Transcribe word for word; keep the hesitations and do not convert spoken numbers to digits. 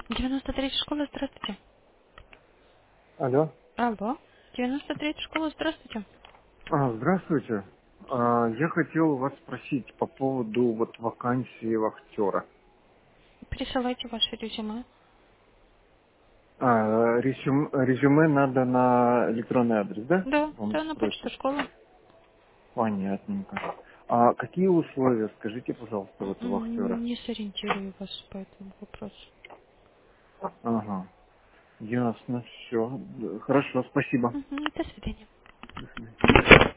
девяносто третья школа, здравствуйте. Алло. Алло. девяносто третья школа, здравствуйте. А, здравствуйте. А, я хотел вас спросить по поводу вот вакансии вахтера. Присылайте ваше резюме. А, резюм- резюме надо на электронный адрес, да? Да, Вам да, на почту сбросить? школы. Понятненько. А какие условия, скажите, пожалуйста, вот у вахтера? М, Не сориентирую вас по этому вопросу. Ага, ясно, все. Хорошо, спасибо. Мгм, до свидания. До свидания.